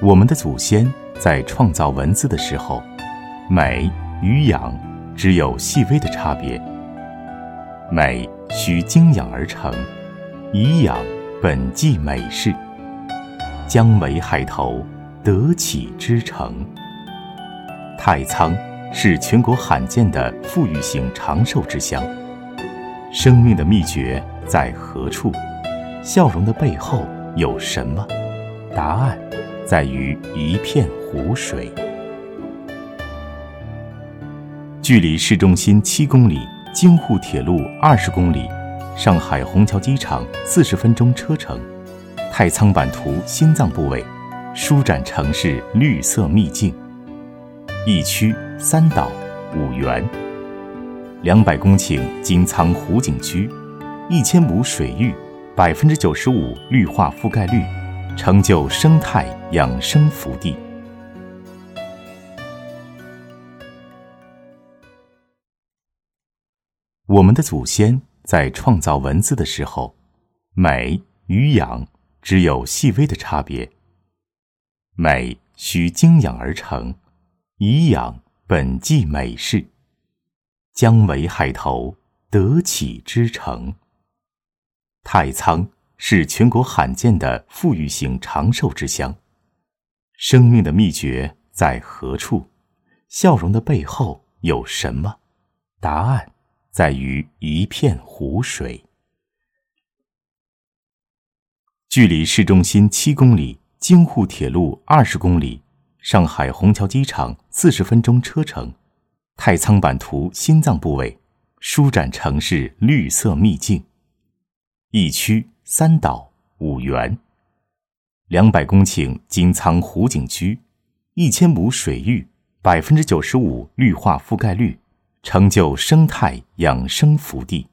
我们的祖先在创造文字的时候，美与养只有细微的差别。美需精养而成，以养本即美事。姜为海头，得启之城。太仓是全国罕见的富裕型长寿之乡。生命的秘诀在何处？笑容的背后有什么？答案在于一片湖水。距离市中心7公里，京沪铁路20公里，上海虹桥机场40分钟车程。太仓版图心脏部位，舒展城市绿色秘境。1区3岛5园，200公顷金仓湖景区，1000亩水域，95%绿化覆盖率，成就生态养生福地。我们的祖先在创造文字的时候，美与养只有细微的差别。美需精养而成，以养本即美事。姜为海头，得启之城。太仓是全国罕见的富裕型长寿之乡。生命的秘诀在何处？笑容的背后有什么？答案在于一片湖水。距离市中心7公里，京沪铁路20公里，上海虹桥机场40分钟车程。太仓版图心脏部位，舒展城市绿色秘境。1区3岛5园，200公顷金仓湖景区，1000亩水域，95%绿化覆盖率，成就生态养生福地。